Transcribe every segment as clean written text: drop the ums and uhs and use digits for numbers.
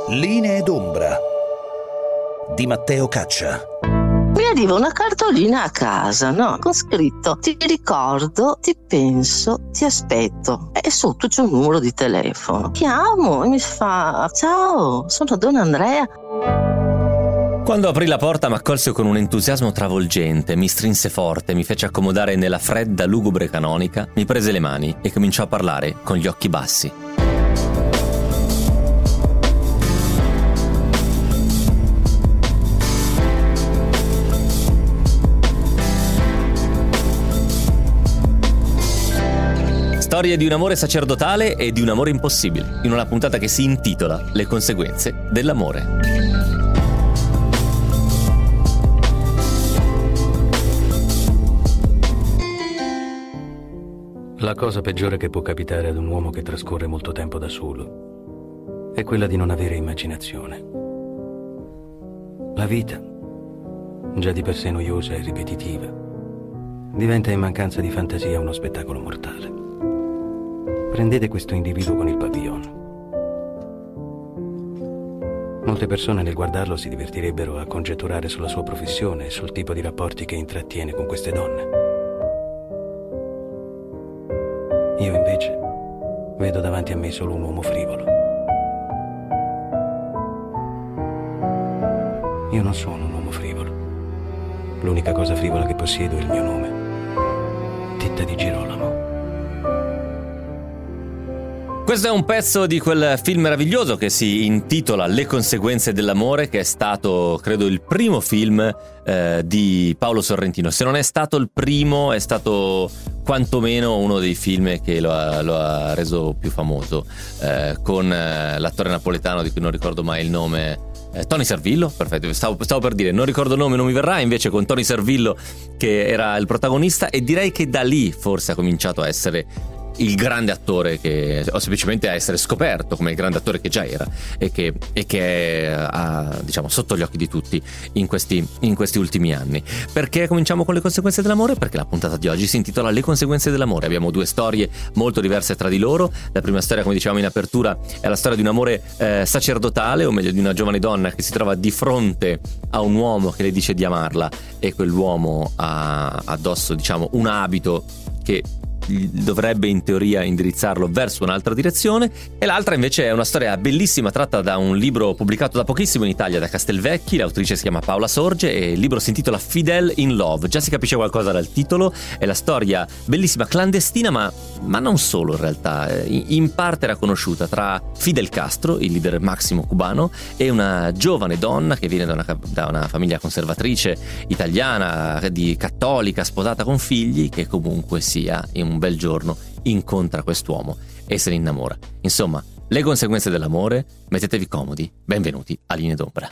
Linee d'ombra di Matteo Caccia. Mi arriva una cartolina a casa, no? Con scritto: ti ricordo, ti penso, ti aspetto. E sotto c'è un numero di telefono. Chiamo e mi fa: ciao, sono Donna Andrea. Quando aprì la porta m'accolse con un entusiasmo travolgente, mi strinse forte, mi fece accomodare nella fredda, lugubre canonica, mi prese le mani e cominciò a parlare con gli occhi bassi. Storia di un amore sacerdotale e di un amore impossibile, in una puntata che si intitola Le conseguenze dell'amore. La cosa peggiore che può capitare ad un uomo che trascorre molto tempo da solo è quella di non avere immaginazione. La vita, già di per sé noiosa e ripetitiva, diventa in mancanza di fantasia uno spettacolo mortale. Prendete questo individuo con il papillon. Molte persone nel guardarlo si divertirebbero a congetturare sulla sua professione e sul tipo di rapporti che intrattiene con queste donne. Io invece vedo davanti a me solo un uomo frivolo. Io non sono un uomo frivolo. L'unica cosa frivola che possiedo è il mio nome, Titta di Girolamo. Questo è un pezzo di quel film meraviglioso che si intitola Le conseguenze dell'amore, che è stato, credo, il primo film di Paolo Sorrentino. Se non è stato il primo, è stato quantomeno uno dei film che lo ha reso più famoso, con l'attore napoletano di cui non ricordo mai il nome, Tony Servillo. Perfetto, stavo per dire, non ricordo il nome, non mi verrà, invece con Tony Servillo che era il protagonista, e direi che da lì forse ha cominciato a essere il grande attore o semplicemente a essere scoperto come il grande attore che già era e che è diciamo sotto gli occhi di tutti in questi ultimi anni. Perché cominciamo con le conseguenze dell'amore? Perché la puntata di oggi si intitola Le conseguenze dell'amore. Abbiamo due storie molto diverse tra di loro. La prima storia, come dicevamo in apertura, è la storia di un amore sacerdotale, o meglio di una giovane donna che si trova di fronte a un uomo che le dice di amarla, e quell'uomo ha addosso, diciamo, un abito che dovrebbe in teoria indirizzarlo verso un'altra direzione. E l'altra invece è una storia bellissima tratta da un libro pubblicato da pochissimo in Italia da Castelvecchi. L'autrice si chiama Paola Sorge e il libro si intitola Fidel in Love. Già si capisce qualcosa dal titolo. È la storia bellissima, clandestina, ma non solo in realtà, in parte era conosciuta, tra Fidel Castro, il leader massimo cubano, e una giovane donna che viene da una famiglia conservatrice italiana, cattolica, sposata con figli, che comunque sia in un bel giorno incontra quest'uomo e se ne innamora. Insomma, le conseguenze dell'amore. Mettetevi comodi, benvenuti a Linee d'ombra.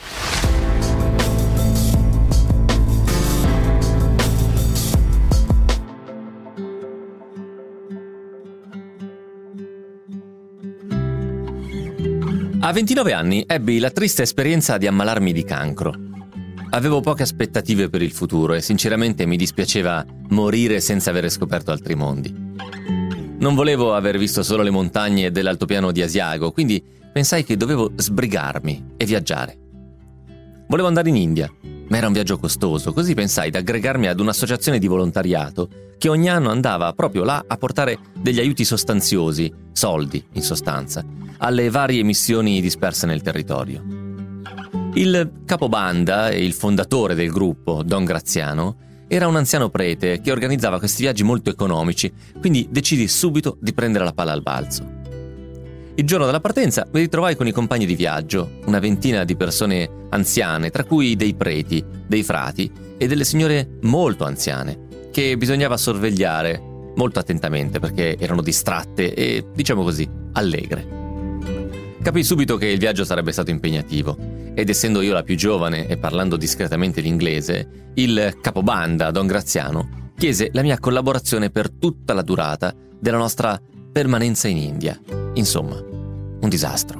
A 29 anni ebbi la triste esperienza di ammalarmi di cancro. Avevo poche aspettative per il futuro e sinceramente mi dispiaceva morire senza aver scoperto altri mondi. Non volevo aver visto solo le montagne dell'altopiano di Asiago, quindi pensai che dovevo sbrigarmi e viaggiare. Volevo andare in India, ma era un viaggio costoso, così pensai di aggregarmi ad un'associazione di volontariato che ogni anno andava proprio là a portare degli aiuti sostanziosi, soldi in sostanza, alle varie missioni disperse nel territorio. Il capobanda e il fondatore del gruppo, Don Graziano, era un anziano prete che organizzava questi viaggi molto economici, quindi decisi subito di prendere la palla al balzo. Il giorno della partenza mi ritrovai con i compagni di viaggio, una ventina di persone anziane, tra cui dei preti, dei frati e delle signore molto anziane, che bisognava sorvegliare molto attentamente perché erano distratte e, diciamo così, allegre. Capii subito che il viaggio sarebbe stato impegnativo, ed essendo io la più giovane e parlando discretamente l'inglese, il capobanda, Don Graziano, chiese la mia collaborazione per tutta la durata della nostra permanenza in India. Insomma, un disastro.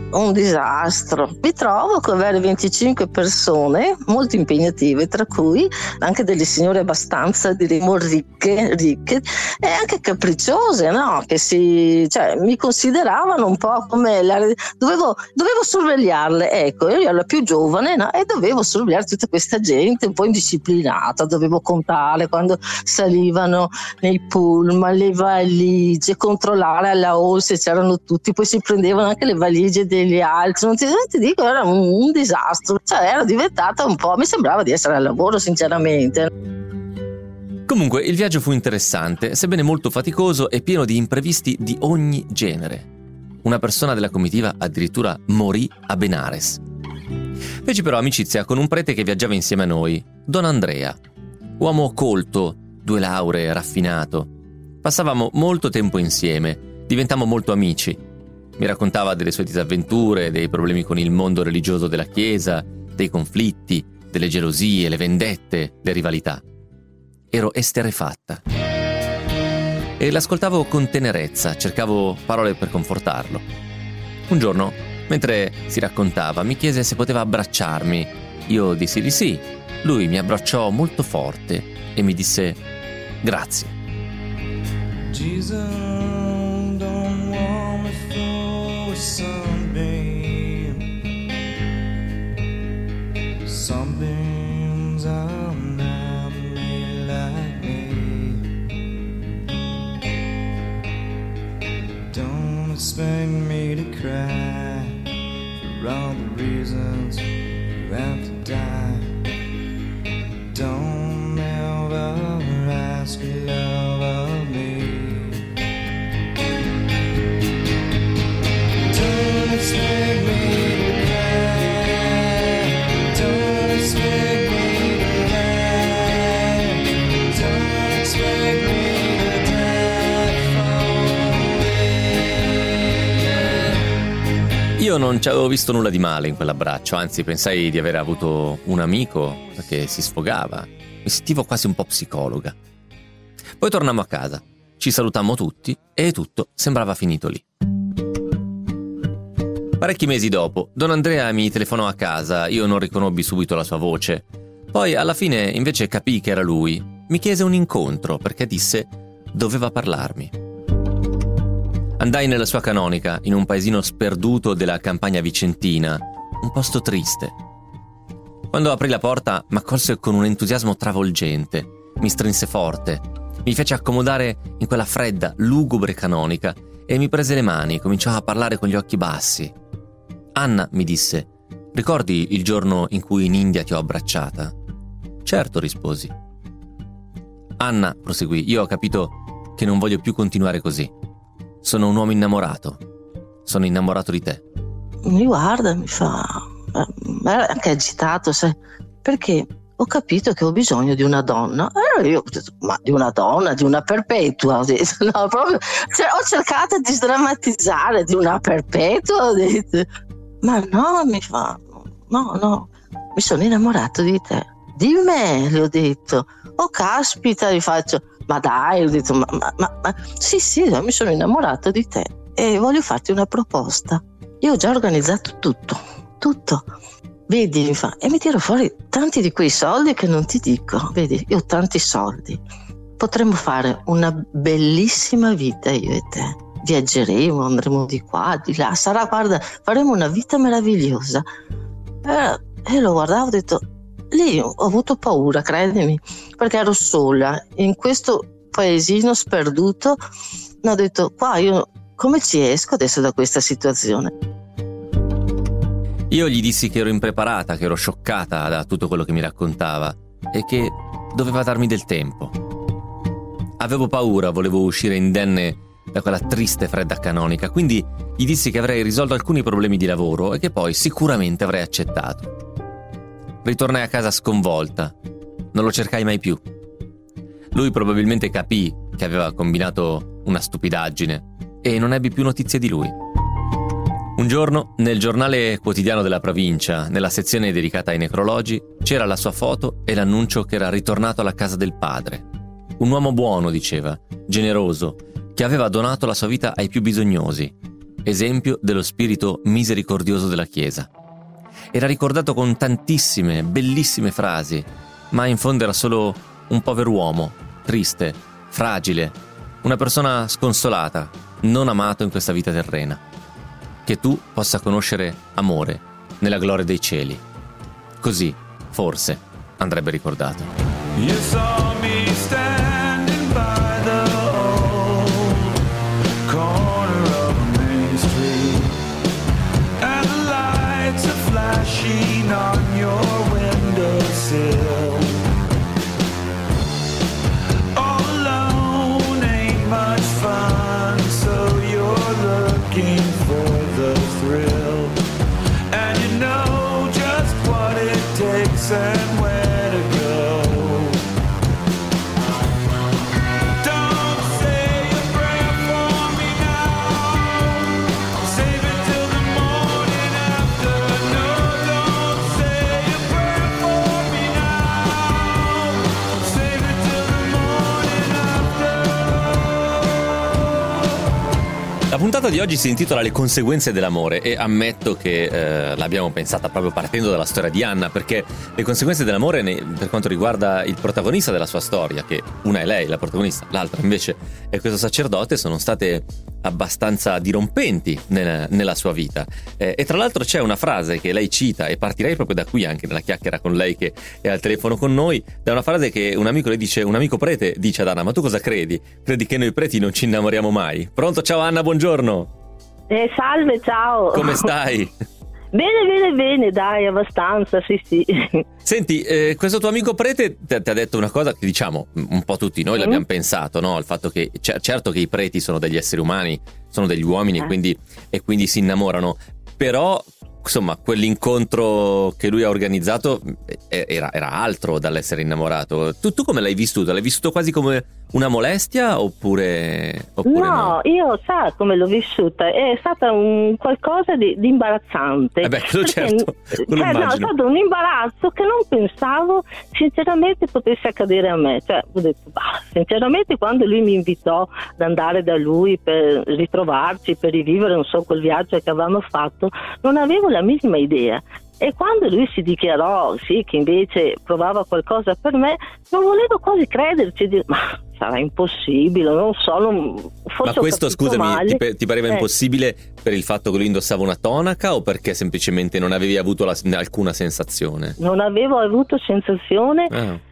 un disastro. Mi trovo con avere 25 persone molto impegnative, tra cui anche delle signore abbastanza, diremo, ricche e anche capricciose, no? Che mi consideravano un po' come dovevo sorvegliarle, ecco, io ero la più giovane, no? E dovevo sorvegliare tutta questa gente un po' indisciplinata, dovevo contare quando salivano nei pullman le valigie, controllare alla hall se c'erano tutti, poi si prendevano anche le valigie degli altri, non ti dico, era un disastro, cioè era diventata un po', mi sembrava di essere al lavoro sinceramente. Comunque il viaggio fu interessante, sebbene molto faticoso e pieno di imprevisti di ogni genere. Una persona della comitiva addirittura morì a Benares. Feci però amicizia con un prete che viaggiava insieme a noi, Don Andrea, uomo colto, 2 lauree, raffinato. Passavamo molto tempo insieme, diventammo molto amici. Mi raccontava delle sue disavventure, dei problemi con il mondo religioso della Chiesa, dei conflitti, delle gelosie, le vendette, le rivalità. Ero esterrefatta. E l'ascoltavo con tenerezza, cercavo parole per confortarlo. Un giorno, mentre si raccontava, mi chiese se poteva abbracciarmi. Io dissi di sì. Lui mi abbracciò molto forte e mi disse grazie. Jesus, don't want me for sunbeam. Sunbeams are not made like me. Don't expect me to cry for all the reasons you have to die. Don't ever ask your love of me. Don't expect me to cry. Don't expect me to die. Don't expect me to die for me. Io non ci avevo visto nulla di male in quell'abbraccio, anzi pensai di aver avuto un amico perché si sfogava. Mi sentivo quasi un po' psicologa. Poi tornammo a casa, ci salutammo tutti e tutto sembrava finito lì. Parecchi mesi dopo, Don Andrea mi telefonò a casa, io non riconobbi subito la sua voce. Poi alla fine invece capii che era lui. Mi chiese un incontro perché disse doveva parlarmi. Andai nella sua canonica, in un paesino sperduto della campagna vicentina, un posto triste. Quando aprì la porta m'accolse con un entusiasmo travolgente, mi strinse forte, mi fece accomodare in quella fredda, lugubre canonica e mi prese le mani, cominciò a parlare con gli occhi bassi. Anna, mi disse, ricordi il giorno in cui in India ti ho abbracciata? Certo, risposi. Anna, proseguì, io ho capito che non voglio più continuare così. Sono un uomo innamorato. Sono innamorato di te. Mi guarda, mi fa... Era anche agitato, sai? Perché ho capito che ho bisogno di una donna. Allora io ho detto, ma di una donna, di una perpetua? Ho detto, no, proprio... ho cercato di sdrammatizzare, di una perpetua, ho detto. Ma no, mi fa... No, mi sono innamorato di te. Di me, le ho detto. Oh, caspita, gli faccio... Ma dai, ho detto, ma sì, mi sono innamorato di te e voglio farti una proposta. Io ho già organizzato tutto. Vedi, mi fa, e mi tiro fuori tanti di quei soldi che non ti dico. Vedi, io ho tanti soldi. Potremmo fare una bellissima vita io e te. Viaggeremo, andremo di qua, di là. Guarda, faremo una vita meravigliosa. E lo guardavo, ho detto... Lì ho avuto paura, credimi, perché ero sola in questo paesino sperduto. Ho detto, qua io come ci esco adesso da questa situazione? Io gli dissi che ero impreparata, che ero scioccata da tutto quello che mi raccontava e che doveva darmi del tempo. Avevo paura, volevo uscire indenne da quella triste fredda canonica, quindi gli dissi che avrei risolto alcuni problemi di lavoro e che poi sicuramente avrei accettato. Ritornai a casa sconvolta. Non lo cercai mai più. Lui probabilmente capì che aveva combinato una stupidaggine e non ebbi più notizie di lui. Un giorno, nel giornale quotidiano della provincia, nella sezione dedicata ai necrologi, c'era la sua foto e l'annuncio che era ritornato alla casa del padre. Un uomo buono, diceva, generoso, che aveva donato la sua vita ai più bisognosi. esempio dello spirito misericordioso della Chiesa. Era ricordato con tantissime, bellissime frasi, ma in fondo era solo un povero uomo, triste, fragile, una persona sconsolata, non amato in questa vita terrena. Che tu possa conoscere amore nella gloria dei cieli. Così, forse, andrebbe ricordato. You saw me standing by the old corner of Main Street, and the lights are flashing on your windowsill. All alone ain't much fun, so you're looking for the thrill, and you know just what it takes and where to go. Don't say a prayer for me now, save it till the morning after. No, don't say a prayer for me now, save it till the morning after. La puntata di oggi si intitola Le conseguenze dell'amore e ammetto che l'abbiamo pensata proprio partendo dalla storia di Anna, perché le conseguenze dell'amore per quanto riguarda il protagonista della sua storia, che una è lei, la protagonista, l'altra invece è questo sacerdote, sono state abbastanza dirompenti nella sua vita. E tra l'altro c'è una frase che lei cita, e partirei proprio da qui anche nella chiacchiera con lei che è al telefono con noi, da una frase che un amico prete dice ad Anna: ma tu cosa credi? Credi che noi preti non ci innamoriamo mai? Pronto? Ciao Anna, buongiorno. Salve, ciao. Come stai? Bene, dai, abbastanza, sì. Senti, questo tuo amico prete ti ha detto una cosa che, diciamo, un po' tutti noi l'abbiamo pensato, no? Il fatto che, certo che i preti sono degli esseri umani, sono degli uomini e quindi si innamorano, però, insomma, quell'incontro che lui ha organizzato era altro dall'essere innamorato. Tu come l'hai vissuto? L'hai vissuto quasi come una molestia oppure no? Io sa come l'ho vissuta, è stata un qualcosa di imbarazzante. Quello certo, quello immagino. No, è stato un imbarazzo che non pensavo sinceramente potesse accadere a me. Cioè, ho detto, sinceramente, quando lui mi invitò ad andare da lui per ritrovarci, per rivivere, non so, quel viaggio che avevamo fatto, non avevo la minima idea. E quando lui si dichiarò che invece provava qualcosa per me, non volevo quasi crederci, ma sarà impossibile, non so, forse. Ma questo, scusami, ti pareva impossibile per il fatto che lui indossava una tonaca o perché semplicemente non avevi avuto alcuna sensazione? Non avevo avuto sensazione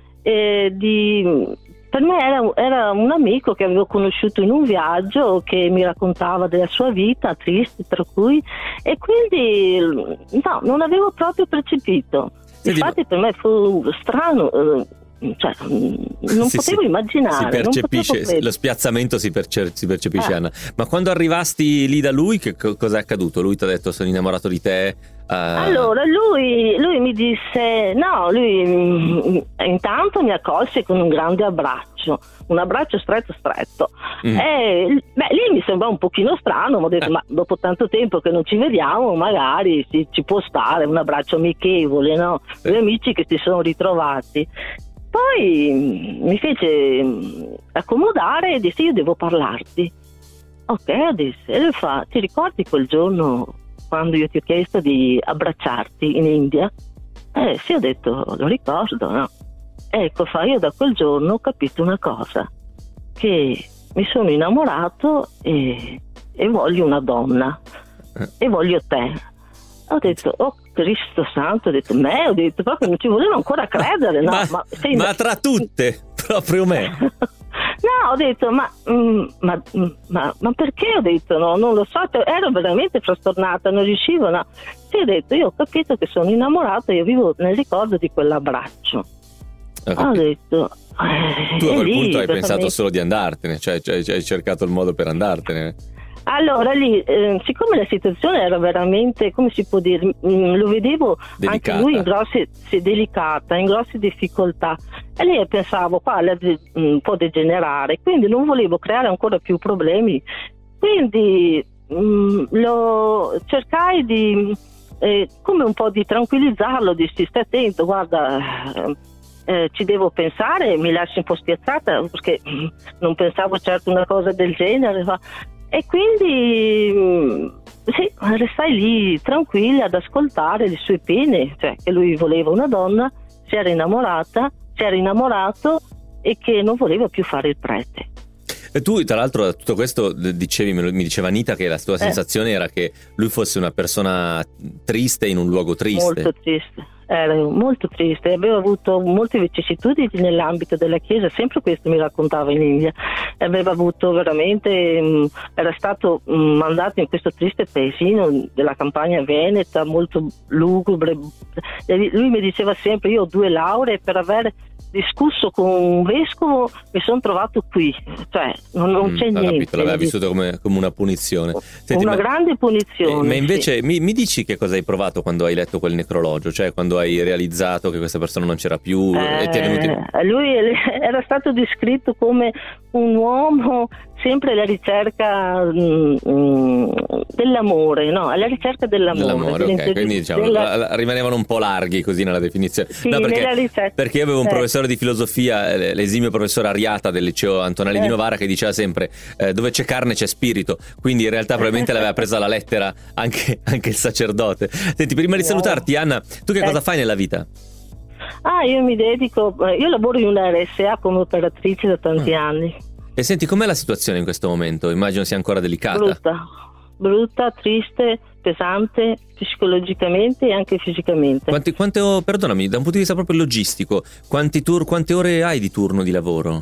Per me era un amico che avevo conosciuto in un viaggio, che mi raccontava della sua vita triste, tra cui, e quindi no, non avevo proprio percepito. Infatti per me fu strano, cioè non potevo immaginare. Si percepisce, lo spiazzamento si percepisce, Anna. Ma quando arrivasti lì da lui, cosa è accaduto? Lui ti ha detto: sono innamorato di te? Allora lui mi disse lui intanto mi accolse con un grande abbraccio, un abbraccio stretto. E lì mi sembrava un pochino strano, ma ho detto ma dopo tanto tempo che non ci vediamo magari ci può stare un abbraccio amichevole, no? Due amici che si sono ritrovati. Poi mi fece accomodare e disse: io devo parlarti. Ok, disse, e lui fa: ti ricordi quel giorno quando io ti ho chiesto di abbracciarti in India? Sì, ho detto, lo ricordo, no? Ecco, io da quel giorno ho capito una cosa, che mi sono innamorato e voglio una donna, e voglio te. Ho detto, oh Cristo santo, ho detto, ho detto, proprio non ci volevo ancora credere, no? Ma tra tutte, proprio me. No, ho detto, ma perché? Ho detto, no, non lo so, ero veramente frastornata, non riuscivo, no. Sì, ho detto, io ho capito che sono innamorata, io vivo nel ricordo di quell'abbraccio. Ho detto, tu a quel punto hai pensato solo di andartene, cioè hai cercato il modo per andartene. Allora lì, siccome la situazione era veramente, come si può dire, lo vedevo delicata. Anche lui delicata, in grosse difficoltà, e lì pensavo qua può degenerare, quindi non volevo creare ancora più problemi, quindi cercai di come un po' di tranquillizzarlo, dissi stai attento, guarda, ci devo pensare, mi lasci un po' spiazzata perché non pensavo certo una cosa del genere. E quindi sì, restai lì tranquilla ad ascoltare le sue pene, cioè che lui voleva una donna, si era innamorato e che non voleva più fare il prete. E tu, tra l'altro, tutto questo dicevi, mi diceva Anita che la tua sensazione era che lui fosse una persona triste in un luogo triste. Molto triste. Era molto triste, aveva avuto molte vicissitudini nell'ambito della chiesa, sempre questo mi raccontava in India. Aveva avuto veramente, era stato mandato in questo triste paesino della campagna veneta, molto lugubre. Lui mi diceva sempre: io ho 2 lauree, per aver discusso con un vescovo mi sono trovato qui, cioè non c'è niente. Capito, l'aveva vissuto come una punizione. Senti, una grande punizione. Ma invece sì. mi dici che cosa hai provato quando hai letto quel necrologio, cioè quando hai realizzato che questa persona non c'era più e ti è venuto lui era stato descritto come un uomo sempre alla ricerca dell'amore, no? Alla ricerca dell'amore. Ok, quindi diciamo rimanevano un po' larghi così nella definizione. Sì, no, perché io avevo un professore di filosofia, l'esimio professore Ariata del liceo Antonelli di Novara, che diceva sempre dove c'è carne c'è spirito, quindi in realtà probabilmente l'aveva presa alla lettera anche il sacerdote. Senti, prima di salutarti, Anna, tu che cosa fai nella vita? Io lavoro in una RSA come operatrice da tanti anni. E senti, com'è la situazione in questo momento? Immagino sia ancora delicata. Brutta, triste, pesante, psicologicamente e anche fisicamente. Perdonami, da un punto di vista proprio logistico, quante ore hai di turno di lavoro?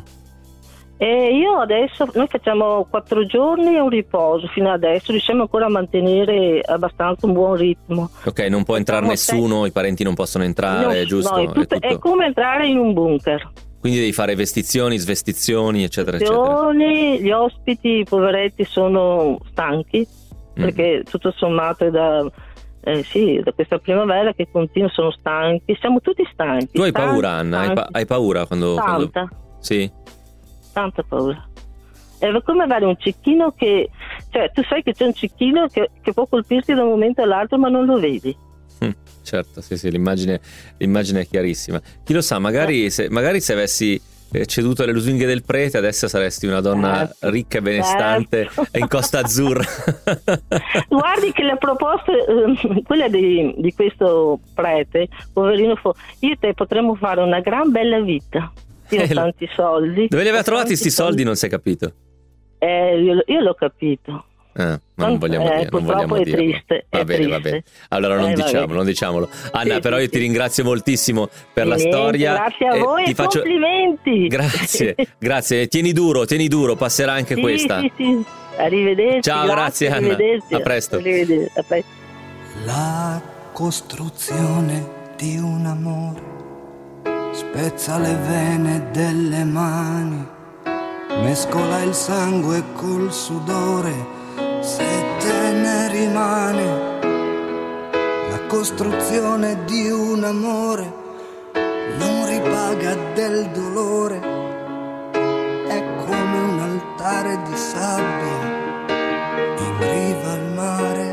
Noi facciamo 4 giorni e un riposo fino adesso, riusciamo ancora a mantenere abbastanza un buon ritmo. Ok, non può entrare nessuno, i parenti non possono entrare, giusto? No, è come entrare in un bunker. Quindi devi fare vestizioni, svestizioni, eccetera, Gli ospiti, i poveretti, sono stanchi, perché tutto sommato è da questa primavera che continua, sono stanchi, siamo tutti stanchi. Tu hai paura, Anna? Hai paura quando... Tanta. Sì? Tanta paura. È come avere un cecchino che... Cioè, tu sai che c'è un cecchino che può colpirti da un momento all'altro, ma non lo vedi. Certo, sì, l'immagine è chiarissima. Chi lo sa, magari se avessi ceduto alle lusinghe del prete, adesso saresti una donna ricca e benestante in Costa Azzurra. Guardi che la proposta, quella di questo prete, poverino, io e te potremmo fare una gran bella vita. Io ho tanti soldi. Dove li aveva trovati questi soldi? Non si è capito. Io l'ho capito. Ma non vogliamo dire. Purtroppo è triste. Va bene. Allora non diciamolo. Anna, però io ti ringrazio moltissimo per la storia. Grazie a voi, complimenti. Grazie. Tieni duro, passerà anche questa. Sì. Arrivederci. Ciao, grazie Anna. A presto. Arrivederci. A presto. La costruzione di un amore spezza le vene delle mani, mescola il sangue col sudore, se te ne rimane. La costruzione di un amore non ripaga del dolore, è come un altare di sabbia in riva al mare.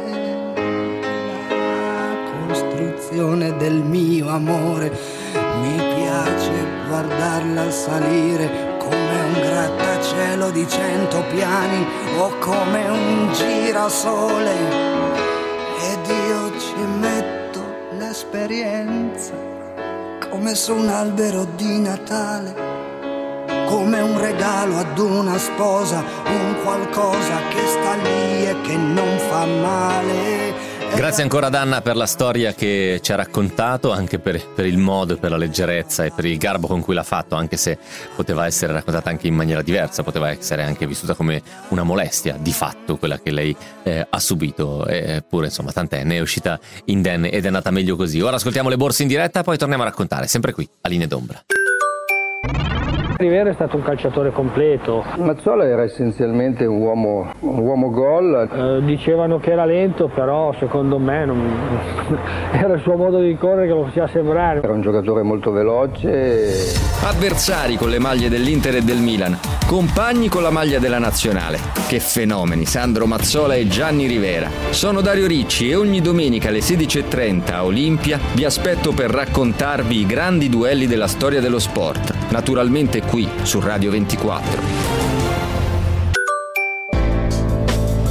La costruzione del mio amore, mi piace guardarla salire come un grattacielo di 100 piani o come un girasole, ed io ci metto l'esperienza come su un albero di Natale, come un regalo ad una sposa, un qualcosa che sta lì e che non fa male. Grazie ancora ad Anna per la storia che ci ha raccontato, anche per il modo, per la leggerezza e per il garbo con cui l'ha fatto, anche se poteva essere raccontata anche in maniera diversa, poteva essere anche vissuta come una molestia di fatto quella che lei ha subito, eppure insomma tant'è, ne è uscita indenne ed è andata meglio così. Ora ascoltiamo le borse in diretta, poi torniamo a raccontare, sempre qui a Linee d'Ombra. Rivera è stato un calciatore completo. Mazzola era essenzialmente un uomo gol. Dicevano che era lento, però secondo me era il suo modo di correre che lo faceva sembrare. Era un giocatore molto veloce. Avversari con le maglie dell'Inter e del Milan, compagni con la maglia della Nazionale. Che fenomeni, Sandro Mazzola e Gianni Rivera. Sono Dario Ricci e ogni domenica alle 16:30 a Olimpia vi aspetto per raccontarvi i grandi duelli della storia dello sport. Naturalmente qui su Radio 24.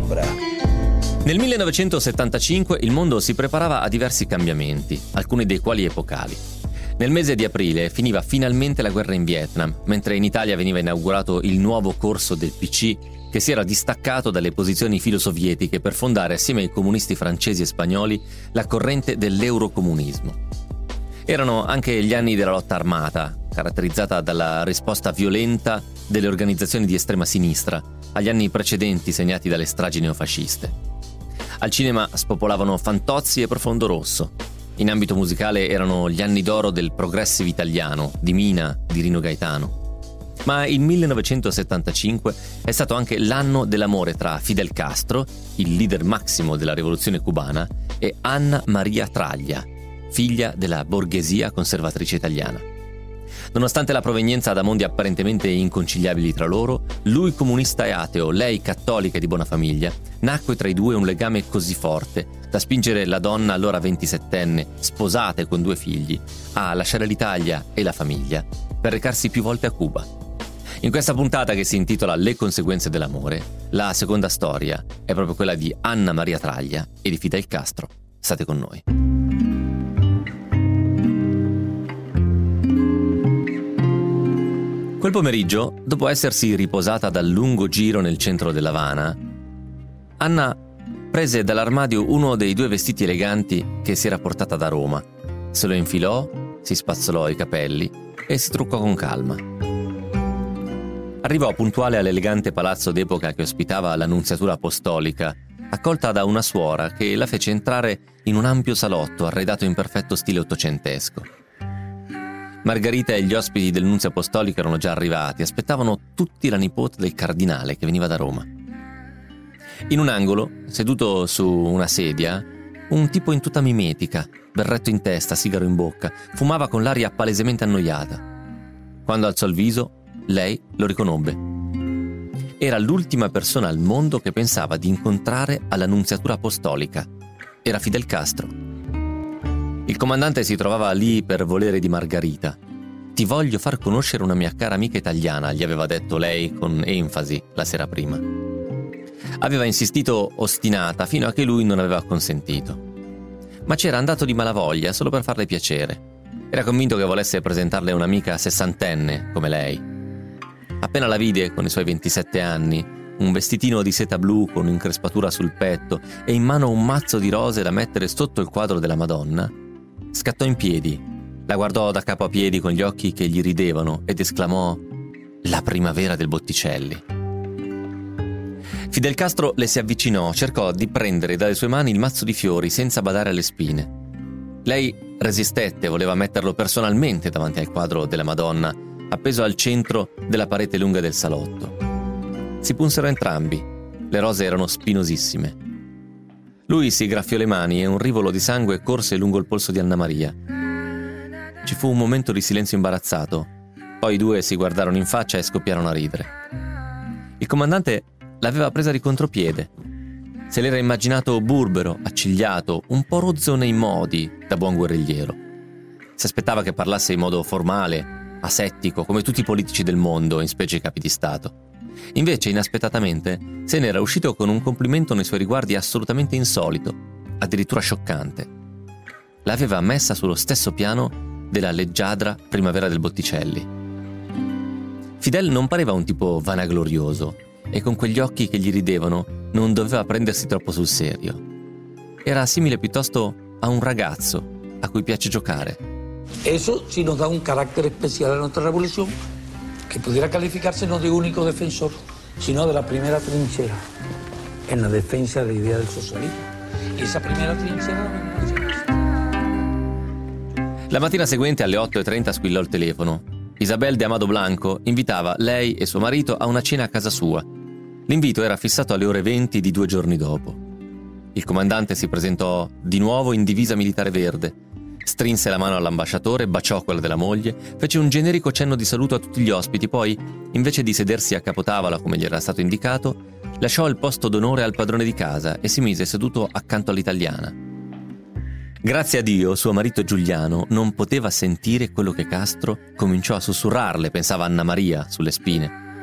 d'ombra. Nel 1975 il mondo si preparava a diversi cambiamenti, alcuni dei quali epocali. Nel mese di aprile finiva finalmente la guerra in Vietnam, mentre in Italia veniva inaugurato il nuovo corso del PC, che si era distaccato dalle posizioni filosovietiche per fondare assieme ai comunisti francesi e spagnoli la corrente dell'eurocomunismo. Erano anche gli anni della lotta armata, caratterizzata dalla risposta violenta delle organizzazioni di estrema sinistra agli anni precedenti segnati dalle stragi neofasciste. Al cinema spopolavano Fantozzi e Profondo Rosso. In ambito musicale erano gli anni d'oro del progressive italiano, di Mina, di Rino Gaetano. Ma il 1975 è stato anche l'anno dell'amore tra Fidel Castro, il leader massimo della rivoluzione cubana, e Anna Maria Traglia, figlia della borghesia conservatrice italiana. Nonostante la provenienza da mondi apparentemente inconciliabili tra loro, lui comunista e ateo, lei cattolica e di buona famiglia, nacque tra i due un legame così forte da spingere la donna, allora 27enne, sposata e con 2 figli, a lasciare l'Italia e la famiglia per recarsi più volte a Cuba. In questa puntata, che si intitola Le conseguenze dell'amore, la seconda storia è proprio quella di Anna Maria Traglia e di Fidel Castro. State con noi. Quel pomeriggio, dopo essersi riposata dal lungo giro nel centro dell'Havana, Anna prese dall'armadio uno dei 2 vestiti eleganti che si era portata da Roma, se lo infilò, si spazzolò i capelli e si truccò con calma. Arrivò puntuale all'elegante palazzo d'epoca che ospitava l'annunziatura apostolica, accolta da una suora che la fece entrare in un ampio salotto arredato in perfetto stile ottocentesco. Margherita e gli ospiti del nunzio apostolico erano già arrivati, aspettavano tutti la nipote del cardinale che veniva da Roma. In un angolo, seduto su una sedia, un tipo in tuta mimetica, berretto in testa, sigaro in bocca, fumava con l'aria palesemente annoiata. Quando alzò il viso, lei lo riconobbe. Era l'ultima persona al mondo che pensava di incontrare all'annunziatura apostolica. Era Fidel Castro. Il comandante si trovava lì per volere di Margherita. «Ti voglio far conoscere una mia cara amica italiana», gli aveva detto lei con enfasi la sera prima. Aveva insistito ostinata fino a che lui non aveva consentito. Ma c'era andato di malavoglia solo per farle piacere. Era convinto che volesse presentarle un'amica 60enne come lei. Appena la vide con i suoi 27 anni, un vestitino di seta blu con un'increspatura sul petto e in mano un mazzo di rose da mettere sotto il quadro della Madonna, scattò in piedi, la guardò da capo a piedi con gli occhi che gli ridevano ed esclamò: «La primavera del Botticelli». Fidel Castro le si avvicinò, cercò di prendere dalle sue mani il mazzo di fiori senza badare alle spine. Lei resistette, voleva metterlo personalmente davanti al quadro della Madonna, appeso al centro della parete lunga del salotto. Si punsero entrambi, le rose erano spinosissime. Lui si graffiò le mani e un rivolo di sangue corse lungo il polso di Anna Maria. Ci fu un momento di silenzio imbarazzato, poi i 2 si guardarono in faccia e scoppiarono a ridere. Il comandante l'aveva presa di contropiede. Se l'era immaginato burbero, accigliato, un po' rozzo nei modi da buon guerrigliero. Si aspettava che parlasse in modo formale, asettico, come tutti i politici del mondo, in specie i capi di Stato. Invece, inaspettatamente, se n'era uscito con un complimento nei suoi riguardi assolutamente insolito, addirittura scioccante. L'aveva messa sullo stesso piano della leggiadra primavera del Botticelli. Fidel non pareva un tipo vanaglorioso e con quegli occhi che gli ridevano non doveva prendersi troppo sul serio. Era simile piuttosto a un ragazzo a cui piace giocare. Eso sí nos da un carácter especial a nuestra revolución, que pudiera calificarse no de único defensor, sino de la primera trinchera en la defensa de la idea del socialismo. Y esa primera trinchera... La mattina seguente alle 8:30 squillò il telefono. Isabel de Amado Blanco invitava lei e suo marito a una cena a casa sua. L'invito era fissato alle ore 20 di 2 giorni dopo. Il comandante si presentò di nuovo in divisa militare verde. Strinse la mano all'ambasciatore, baciò quella della moglie, fece un generico cenno di saluto a tutti gli ospiti, poi, invece di sedersi a capotavola come gli era stato indicato, lasciò il posto d'onore al padrone di casa e si mise seduto accanto all'italiana. Grazie a Dio, suo marito Giuliano non poteva sentire quello che Castro cominciò a sussurrarle, pensava Anna Maria, sulle spine.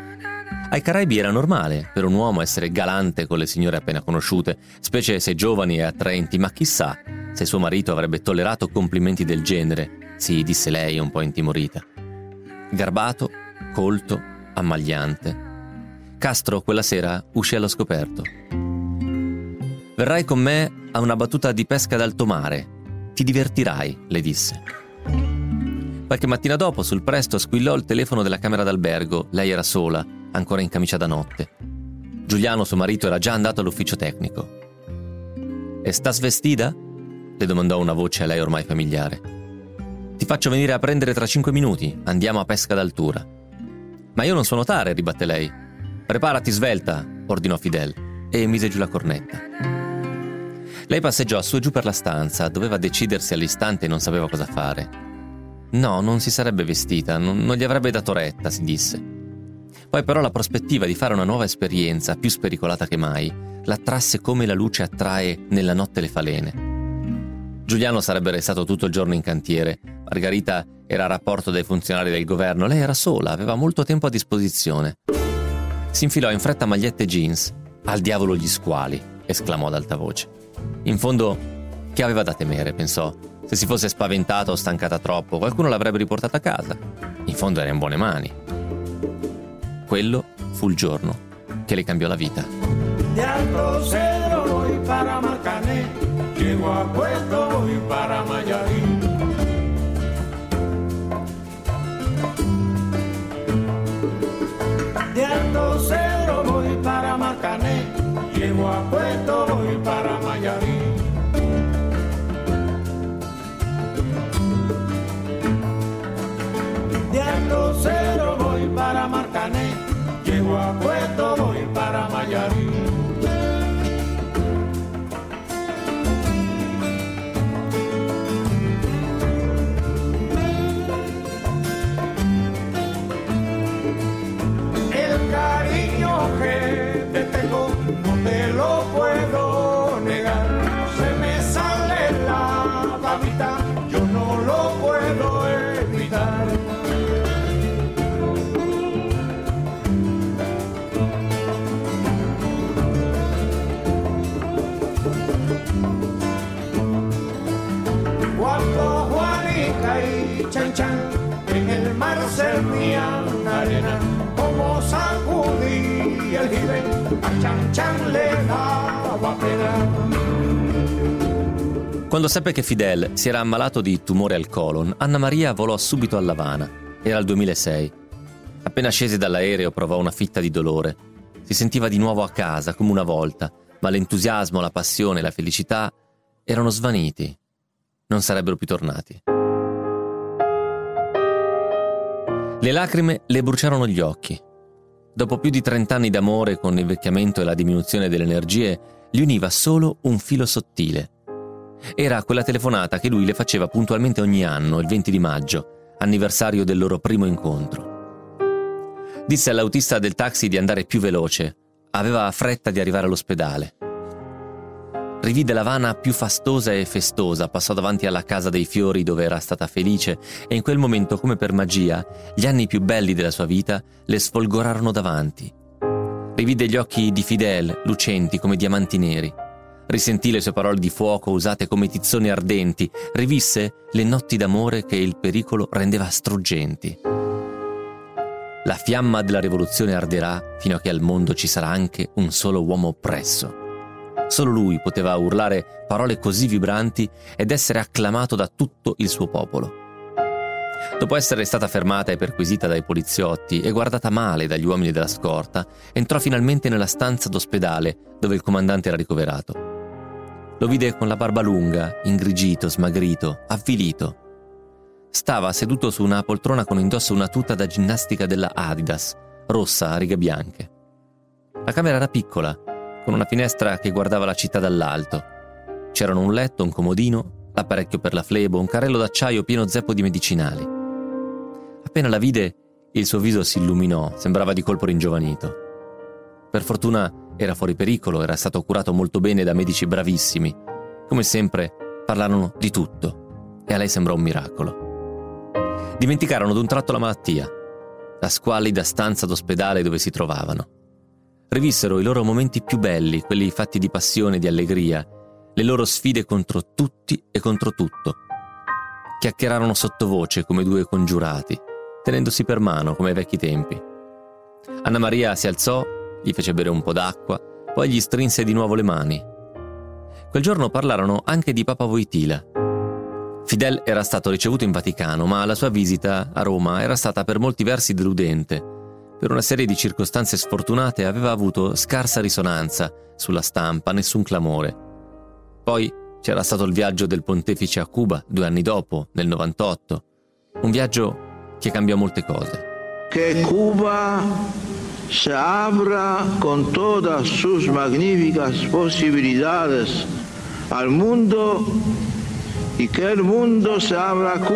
Ai Caraibi era normale per un uomo essere galante con le signore appena conosciute, specie se giovani e attraenti, ma chissà se suo marito avrebbe tollerato complimenti del genere, si disse lei un po' intimorita. Garbato, colto, ammagliante. Castro quella sera uscì allo scoperto. «Verrai con me a una battuta di pesca d'alto mare. Ti divertirai», le disse. Qualche mattina dopo, sul presto, squillò il telefono della camera d'albergo. Lei era sola, ancora in camicia da notte. Giuliano, suo marito, era già andato all'ufficio tecnico. «Estás vestida?» le domandò una voce a lei ormai familiare. «Ti faccio venire a prendere tra 5 minuti. Andiamo a pesca d'altura». «Ma io non so nuotare», ribatte lei. «Preparati svelta», ordinò Fidel, e mise giù la cornetta. Lei passeggiò su e giù per la stanza, doveva decidersi all'istante e non sapeva cosa fare. No, non si sarebbe vestita, non gli avrebbe dato retta, si disse. Poi però la prospettiva di fare una nuova esperienza, più spericolata che mai, l'attrasse come la luce attrae nella notte le falene. Giuliano sarebbe restato tutto il giorno in cantiere. Margarita era a rapporto dai funzionari del governo, lei era sola, aveva molto tempo a disposizione. Si infilò in fretta magliette e jeans. «Al diavolo gli squali», esclamò ad alta voce. In fondo, che aveva da temere, pensò. Se si fosse spaventata o stancata troppo, qualcuno l'avrebbe riportata a casa. In fondo era in buone mani. Quello fu il giorno che le cambió la vita. De Alto Cedro voy para Marcané, llego a Puerto voy para Mayarín. De Alto Cedro voy para Marcané, llego a Puerto voy para Mayarín. De Alto Cedro voy para Marcané, llego a Puerto voy para Mayarín. El cariño que te tengo no te lo puedo negar. Se me sale la babita, yo no lo puedo evitar. Cuando Juanica y Chan Chan en el mar servían arena, como sacudí el jibe, a Chan Chan le daba pena. Quando seppe che Fidel si era ammalato di tumore al colon, Anna Maria volò subito a L'Avana. Era il 2006. Appena scese dall'aereo provò una fitta di dolore. Si sentiva di nuovo a casa, come una volta, ma l'entusiasmo, la passione e la felicità erano svaniti. Non sarebbero più tornati. Le lacrime le bruciarono gli occhi. Dopo più di 30 anni d'amore, con l'invecchiamento e la diminuzione delle energie, li univa solo un filo sottile. Era quella telefonata che lui le faceva puntualmente ogni anno, il 20 di maggio, anniversario del loro primo incontro. Disse all'autista del taxi di andare più veloce. Aveva fretta di arrivare all'ospedale. Rivide l'Havana più fastosa e festosa, passò davanti alla Casa dei Fiori dove era stata felice e in quel momento, come per magia, gli anni più belli della sua vita le sfolgorarono davanti. Rivide gli occhi di Fidel, lucenti come diamanti neri. Risentì le sue parole di fuoco usate come tizzoni ardenti, rivisse le notti d'amore che il pericolo rendeva struggenti. La fiamma della rivoluzione arderà fino a che al mondo ci sarà anche un solo uomo oppresso. Solo lui poteva urlare parole così vibranti ed essere acclamato da tutto il suo popolo. Dopo essere stata fermata e perquisita dai poliziotti e guardata male dagli uomini della scorta, entrò finalmente nella stanza d'ospedale dove il comandante era ricoverato. Lo vide con la barba lunga, ingrigito, smagrito, avvilito. Stava seduto su una poltrona con indosso una tuta da ginnastica della Adidas, rossa a righe bianche. La camera era piccola, con una finestra che guardava la città dall'alto. C'erano un letto, un comodino, l'apparecchio per la flebo, un carrello d'acciaio pieno zeppo di medicinali. Appena la vide, il suo viso si illuminò, sembrava di colpo ringiovanito. Per fortuna era fuori pericolo, era stato curato molto bene da medici bravissimi. Come sempre, parlarono di tutto, e a lei sembrò un miracolo. Dimenticarono d'un tratto la malattia. la squallida stanza d'ospedale dove si trovavano. Rivissero i loro momenti più belli, quelli fatti di passione e di allegria, le loro sfide contro tutti e contro tutto. Chiacchierarono sottovoce come due congiurati, tenendosi per mano come ai vecchi tempi. Anna Maria si alzò, gli fece bere un po' d'acqua, poi gli strinse di nuovo le mani. Quel giorno parlarono anche di Papa Wojtyla. Fidel era stato ricevuto in Vaticano, ma la sua visita a Roma era stata per molti versi deludente. Per una serie di circostanze sfortunate aveva avuto scarsa risonanza sulla stampa, nessun clamore. Poi c'era stato il viaggio del pontefice a Cuba 2 anni dopo, nel 98. Un viaggio che cambiò molte cose. Che Cuba se abra con todas sus magníficas posibilidades al mundo y que el mundo se abra a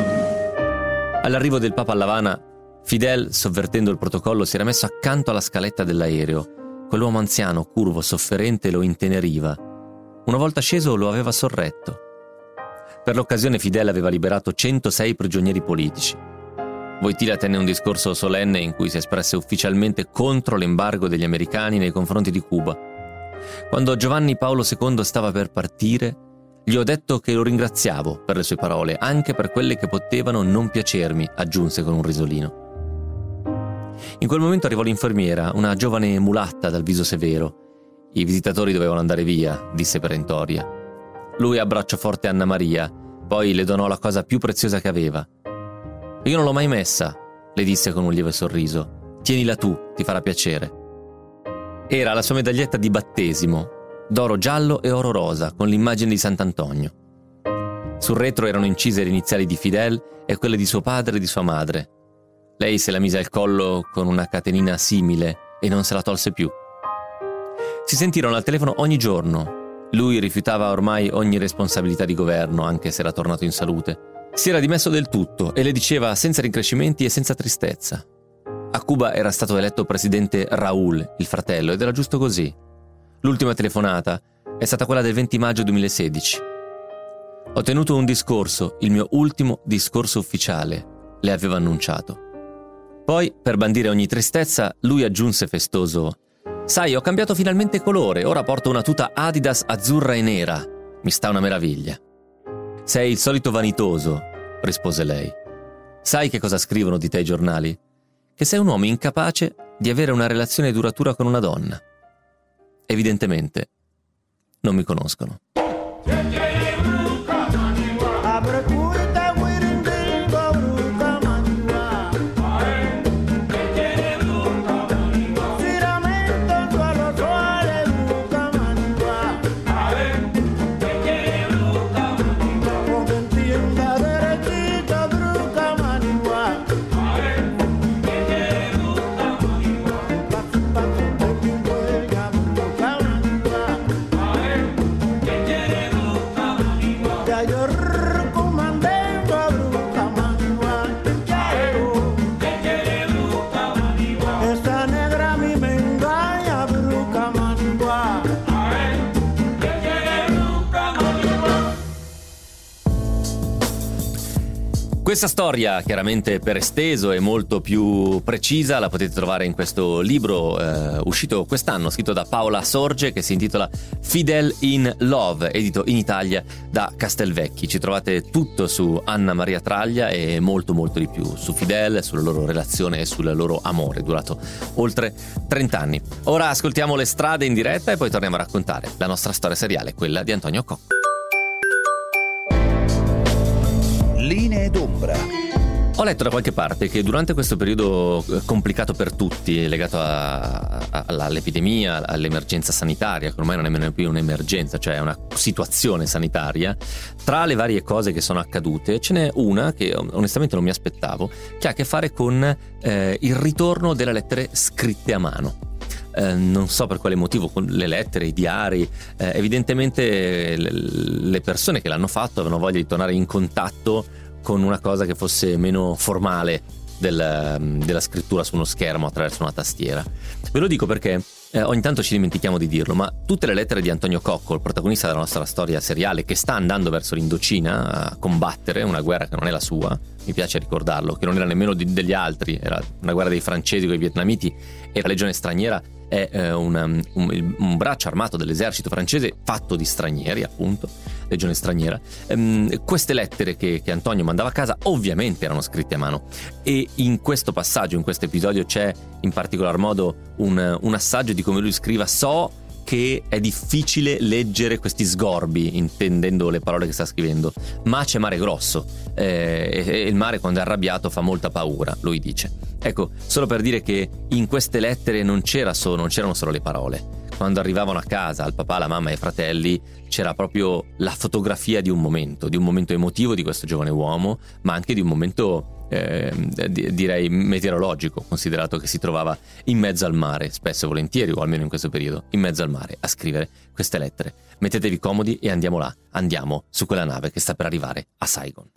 Cuba. All'arrivo del Papa a L'Avana, Fidel, sovvertendo il protocollo, si era messo accanto alla scaletta dell'aereo. Quell'uomo anziano, curvo, sofferente, lo inteneriva. Una volta sceso lo aveva sorretto. Per l'occasione Fidel aveva liberato 106 prigionieri politici. Wojtyla tenne un discorso solenne in cui si espresse ufficialmente contro l'embargo degli americani nei confronti di Cuba. Quando Giovanni Paolo II stava per partire, gli ho detto che lo ringraziavo per le sue parole, anche per quelle che potevano non piacermi, aggiunse con un risolino. In quel momento arrivò l'infermiera, una giovane mulatta dal viso severo. I visitatori dovevano andare via, disse perentoria. Lui abbracciò forte Anna Maria, poi le donò la cosa più preziosa che aveva. Io non l'ho mai messa, le disse con un lieve sorriso. Tienila tu, ti farà piacere. Era la sua medaglietta di battesimo, d'oro giallo e oro rosa, con l'immagine di Sant'Antonio. Sul retro erano incise le iniziali di Fidel e quelle di suo padre e di sua madre. Lei se la mise al collo con una catenina simile e non se la tolse più. Si sentirono al telefono ogni giorno. Lui rifiutava ormai ogni responsabilità di governo, anche se era tornato in salute. Si era dimesso del tutto e le diceva senza rincrescimenti e senza tristezza. A Cuba era stato eletto presidente Raúl, il fratello, ed era giusto così. L'ultima telefonata è stata quella del 20 maggio 2016. Ho tenuto un discorso, il mio ultimo discorso ufficiale, le aveva annunciato. Poi, per bandire ogni tristezza, lui aggiunse festoso: «Sai, ho cambiato finalmente colore, ora porto una tuta Adidas azzurra e nera. Mi sta una meraviglia». «Sei il solito vanitoso», rispose lei. «Sai che cosa scrivono di te i giornali? Che sei un uomo incapace di avere una relazione duratura con una donna. Evidentemente non mi conoscono». Questa storia, chiaramente per esteso e molto più precisa, la potete trovare in questo libro uscito quest'anno, scritto da Paola Sorge, che si intitola Fidel in Love, edito in Italia da Castelvecchi. Ci trovate tutto su Anna Maria Traglia e molto molto di più su Fidel, sulla loro relazione e sul loro amore, durato oltre 30 anni. Ora ascoltiamo Le Strade in diretta e poi torniamo a raccontare la nostra storia seriale, quella di Antonio Co. Linee d'ombra. Ho letto da qualche parte che durante questo periodo complicato per tutti, legato all'epidemia, all'emergenza sanitaria, che ormai non è nemmeno più un'emergenza, cioè è una situazione sanitaria, tra le varie cose che sono accadute ce n'è una che onestamente non mi aspettavo, che ha a che fare con il ritorno delle lettere scritte a mano. Non so per quale motivo, con le lettere, i diari, evidentemente le persone che l'hanno fatto avevano voglia di tornare in contatto con una cosa che fosse meno formale della scrittura su uno schermo attraverso una tastiera. Ve lo dico perché ogni tanto ci dimentichiamo di dirlo, ma tutte le lettere di Antonio Cocco, il protagonista della nostra storia seriale, che sta andando verso l'Indocina a combattere una guerra che non è la sua, mi piace ricordarlo, che non era nemmeno degli altri, era una guerra dei francesi con i vietnamiti, e la legione straniera è un braccio armato dell'esercito francese fatto di stranieri, appunto, legione straniera. Queste lettere che Antonio mandava a casa ovviamente erano scritte a mano, e in questo passaggio, in questo episodio, c'è in particolar modo un assaggio di come lui scriva: so che è difficile leggere questi sgorbi, intendendo le parole che sta scrivendo, ma c'è mare grosso, e il mare quando è arrabbiato fa molta paura, lui dice. Ecco, solo per dire che in queste lettere non c'erano solo le parole. Quando arrivavano a casa al papà, alla mamma e ai fratelli, c'era proprio la fotografia di un momento emotivo di questo giovane uomo, ma anche di un momento direi meteorologico, considerato che si trovava in mezzo al mare, spesso e volentieri, o almeno in questo periodo, in mezzo al mare, a scrivere queste lettere. Mettetevi comodi e andiamo là, andiamo su quella nave che sta per arrivare a Saigon.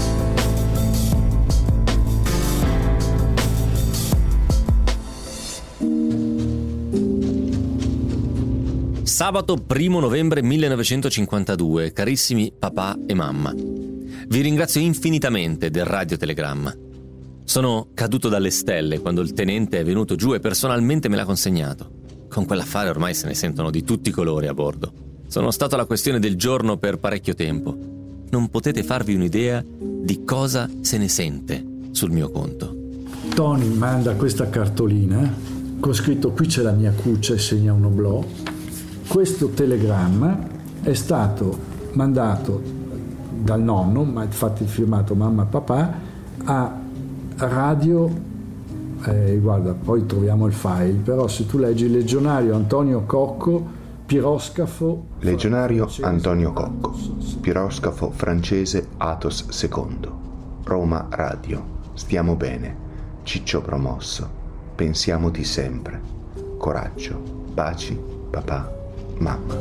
Sabato 1 novembre 1952, carissimi papà e mamma. Vi ringrazio infinitamente del radiotelegramma. Sono caduto dalle stelle quando il tenente è venuto giù e personalmente me l'ha consegnato. Con quell'affare ormai se ne sentono di tutti i colori a bordo. Sono stato la questione del giorno per parecchio tempo. Non potete farvi un'idea di cosa se ne sente sul mio conto. Tony manda questa cartolina con scritto: qui c'è la mia cuccia, e segna un oblò. Questo telegramma è stato mandato dal nonno, ma infatti firmato mamma e papà, a radio, guarda, poi troviamo il file, però se tu leggi legionario Antonio Cocco, piroscafo legionario Antonio Cocco, piroscafo francese Athos II, Roma Radio, stiamo bene, Ciccio promosso, pensiamoti sempre, coraggio, baci, papà, mamma.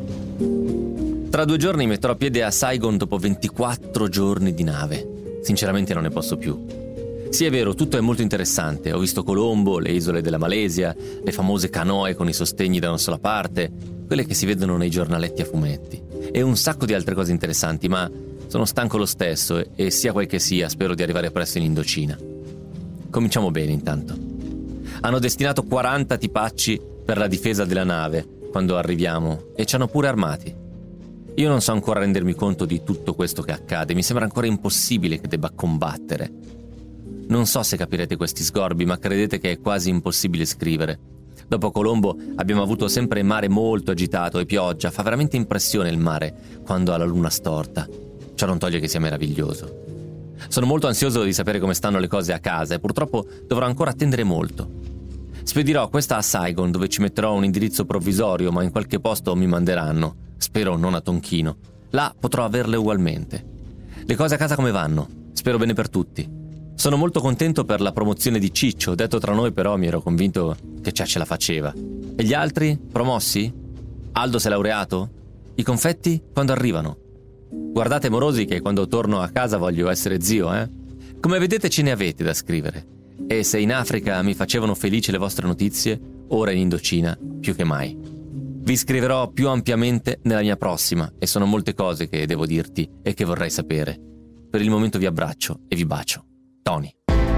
Tra 2 giorni metterò piede a Saigon dopo 24 giorni di nave. Sinceramente non ne posso più. Sì, è vero, tutto è molto interessante. Ho visto Colombo, le isole della Malesia, le famose canoe con i sostegni da una sola parte, quelle che si vedono nei giornaletti a fumetti, e un sacco di altre cose interessanti, ma sono stanco lo stesso e sia quel che sia, spero di arrivare presto in Indocina. Cominciamo bene intanto. Hanno destinato 40 tipacci per la difesa della nave quando arriviamo, e ci hanno pure armati. Io non so ancora rendermi conto di tutto questo che accade, mi sembra ancora impossibile che debba combattere. Non so se capirete questi sgorbi, ma credete che è quasi impossibile scrivere. Dopo Colombo abbiamo avuto sempre mare molto agitato e pioggia, fa veramente impressione il mare quando ha la luna storta. Ciò non toglie che sia meraviglioso. Sono molto ansioso di sapere come stanno le cose a casa e purtroppo dovrò ancora attendere molto. Spedirò questa a Saigon, dove ci metterò un indirizzo provvisorio, ma in qualche posto mi manderanno. Spero non a Tonchino. Là potrò averle ugualmente. Le cose a casa come vanno? Spero bene per tutti. Sono molto contento per la promozione di Ciccio. Detto tra noi, però, mi ero convinto che già ce la faceva. E gli altri? Promossi? Aldo si è laureato? I confetti? Quando arrivano? Guardate, morosi, che quando torno a casa voglio essere zio, eh? Come vedete ce ne avete da scrivere. E se in Africa mi facevano felice le vostre notizie, ora in Indocina più che mai. Vi scriverò più ampiamente nella mia prossima, e sono molte cose che devo dirti e che vorrei sapere. Per il momento vi abbraccio e vi bacio. Tony.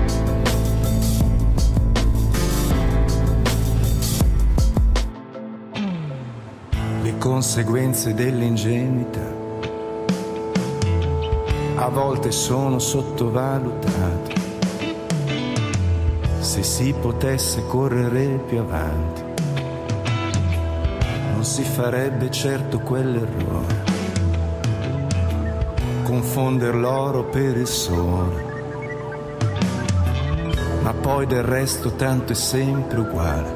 Le conseguenze dell'ingenuità a volte sono sottovalutate. Se si potesse correre più avanti, non si farebbe certo quell'errore, confonder l'oro per il sole. Ma poi del resto tanto è sempre uguale.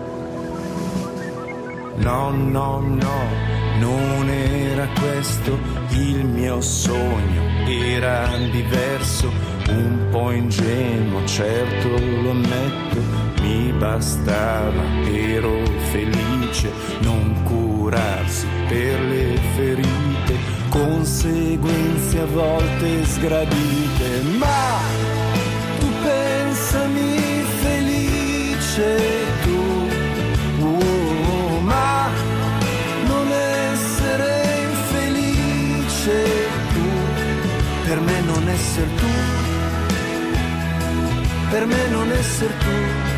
No, no, no, non era questo il mio sogno, era diverso, un po' ingenuo, certo lo ammetto, mi bastava, ero felice, non curarsi per le ferite, conseguenze a volte sgradite, ma tu pensami felice tu, per me non esser tu, per me non esser tu.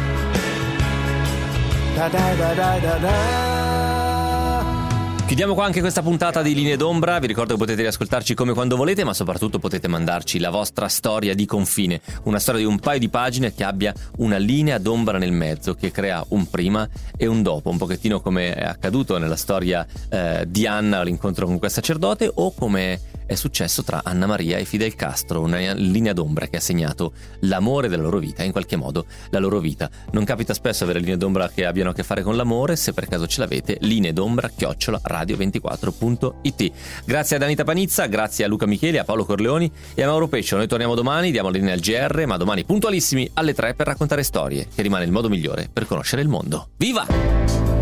Da da da da da da. Chiudiamo qua anche questa puntata di Linee d'Ombra. Vi ricordo che potete riascoltarci come quando volete, ma soprattutto potete mandarci la vostra storia di confine, una storia di un paio di pagine che abbia una linea d'ombra nel mezzo, che crea un prima e un dopo, un pochettino come è accaduto nella storia di Anna, l'incontro con quel sacerdote, o come è successo tra Anna Maria e Fidel Castro, una linea d'ombra che ha segnato l'amore della loro vita, in qualche modo la loro vita. Non capita spesso avere linee d'ombra che abbiano a che fare con l'amore. Se per caso ce l'avete, lineedombra@radio24.it. Grazie ad Anita Panizza, grazie a Luca Micheli, a Paolo Corleoni e a Mauro Pescio. Noi torniamo domani, diamo la linea al GR, ma domani puntualissimi alle 3 per raccontare storie, che rimane il modo migliore per conoscere il mondo. Viva!